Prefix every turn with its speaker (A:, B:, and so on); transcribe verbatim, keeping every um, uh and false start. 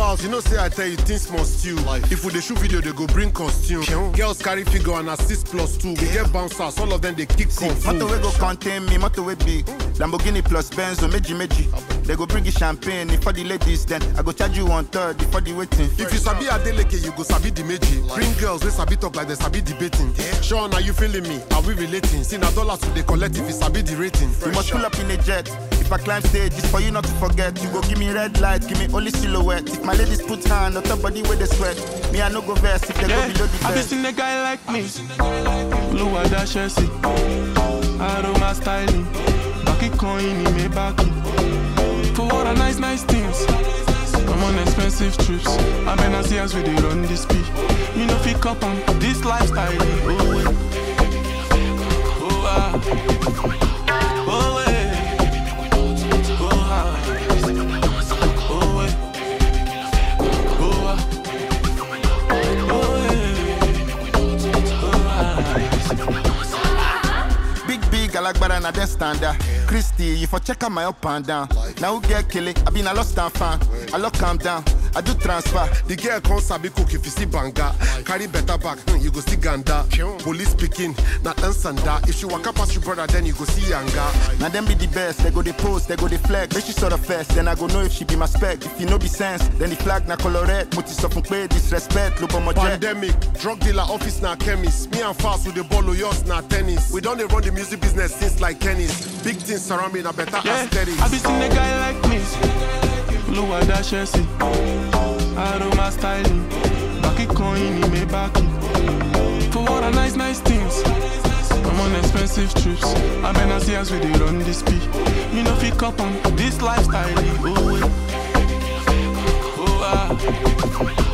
A: Falz, you know say I tell you things must steal. If we dey shoot video, they go bring costume. Girls carry figure and assist plus two. We get bouncers, all of them they kick kung fu.
B: Motor we go contain me, motor we big. Lamborghini plus Benz or meji meji. They go bring you champagne for the ladies, then I go charge you one third for the waiting.
A: If you sabi Adeleke, you go sabi the meji. Bring girls, they sabi talk like they sabi debating. Sean, are you feeling me? Are we relating? See na dollars to the collect if you sabi the rating.
B: We must pull up in a jet. If I climb stage, it's for you not to forget. You go give me red light, give me only silhouette. If my ladies put hand on top body where they sweat, me I no go verse if they
C: yeah.
B: go below the bed.
C: Have you seen a guy like me? Blue Ada Chelsea, Aroma styling, Baki coin in me backy. For all the nice nice things, I'm on expensive trips. I better see as we dey run this speed. Me no fit up on this lifestyle. Oh, oh, ah. Oh,
B: Alagbara na den standard. Christy, you for check out my up and down. Now who get kill it? I been a lost and fan. I lock calm down. I do transfer.
A: The girl can't sabi cook if you see banga. Carry better back, you go see ganda. Police speaking, not ansanda. If she walk up past your brother, then you go see yanga.
B: Now them be the best. They go the post, they go the flag. Make she sort of first, then I go know if she be my spec. If you know be sense, then the flag na color red. Muti sofun play disrespect. Look on my jet.
A: Pandemic, drug dealer office na chemist. Me and Falz with the ball of yours na tennis. We don't run the music business since like tennis. Big things surround me na better
C: yeah.
A: aesthetics.
C: Have you seen a guy like me? Blue Ada Chelsea, Aroma styling, Baki coin in me backy. For all the nice nice things, I'm on expensive trips. I better see as we dey run this speed. Me no fit up on this lifestyle. Oh, oh, ah.